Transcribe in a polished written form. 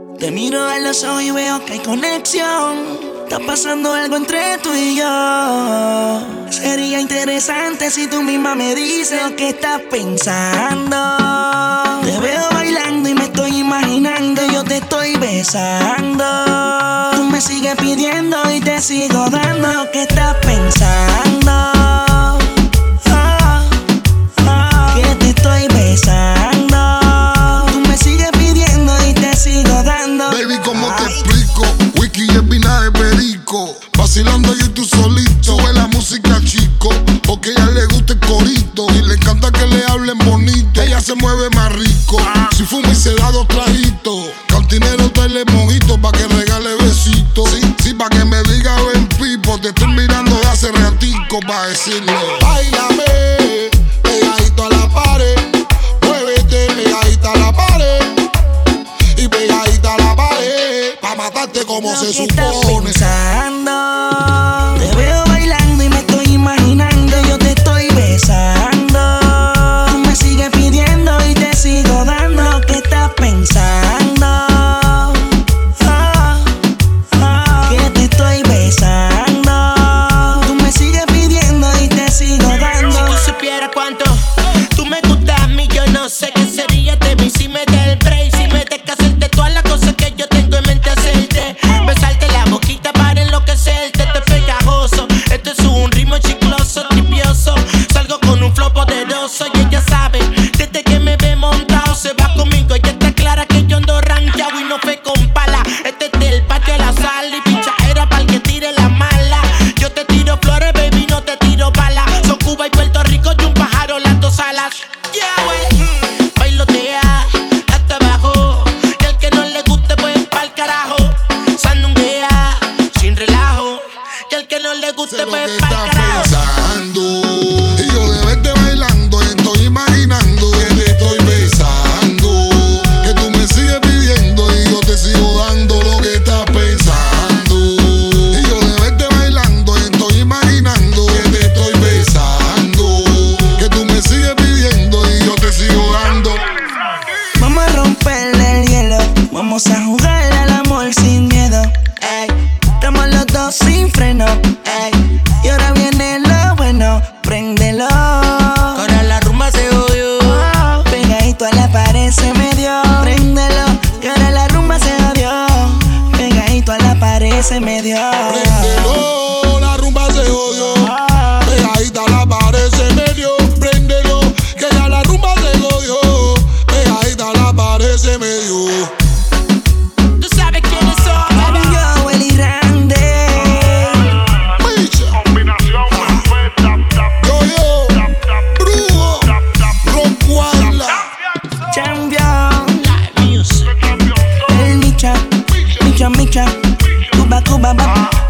Te miro a los ojos y veo que hay conexión. Está pasando algo entre tú y yo. Sería interesante si tú misma me dices lo que estás pensando. Te veo bailando y me estoy imaginando. Yo te estoy besando. Tú me sigues pidiendo y te sigo dando lo que estás pensando. Que te estoy besando. Tú me sigues pidiendo y te sigo dando. Baby, ¿cómo te explico? Wiki es vinagre perico. Vacilando yo y tú solito. Sube la música, chico, porque a ella le gusta el corito y le encanta que le hablen bonito. Ella se mueve más rico. Si fuma y se da 2 trajitos. Cantinero, trae mojito pa' que regale besitos. Sí, pa' que me diga ven pipo. Te estoy mirando de hace ratico pa' decirle: báilame, pegadito a la pared. Muévete, pegadita a la pared. Y pegadita a la pared, pa' matarte como se supone. Te veo bailando y me estoy imaginando. Yo te estoy besando. Tú me sigues pidiendo y te sigo dando lo que estás pensando. Que te estoy besando. Tú me sigues pidiendo y te sigo dando. Si tú supieras cuánto tú me gustas a mí, yo no sé qué sería de mí si me da el break, si me dejas hacerte todas las cosas que yo tengo en mente hacerte. Besarte la boquita para enloquecerte, te pegajoso. Esto es un ritmo chicloso, tripioso. Salgo con un flow poderoso y ella sabe, desde que me ve montado se va conmigo. Ella está clara que yo ando rankeado y no fue con pala. Este es del patio a la sala y pincha era para el que tire la mala. Yo te tiro flores, baby, no te tiro balas. Son Cuba y Puerto Rico y un pájaro, las 2 alas. Yeah, wey. Bailotea hasta abajo y al que no le guste pues pa'l carajo. Sandunguea sin relajo y al que no le guste Sé lo pues que pa'l estás carajo. pensando. Y yo de verte bailando estoy imaginando que te estoy besando. Que tú me sigues pidiendo y yo te sigo dando lo que estás pensando. Y yo de verte bailando estoy imaginando que te estoy besando. Que tú me sigues pidiendo y yo te sigo dando. Vamos a romperle el hielo. Vamos a jugar al amor sin miedo. Ey, estamos los dos sin freno. Ey, y ahora viene lo bueno. Préndelo. Ahora la rumba se odió. Pegadito a la pared se me dio. Préndelo. Y ahora la rumba se odió. Pegadito a la pared se me dio. Préndelo, la rumba se jodió. Pegadita a la pared se me dio. Préndelo, que ya la rumba se jodió. Pegadita a la pared se me dio. Tú sabes quiénes son. Yo, Eli Randy. Micha, Combinación perfecta. yo, Brujo, Rockwalla. Champion. Live music. El Micha. Micha. Cuba, Cuba,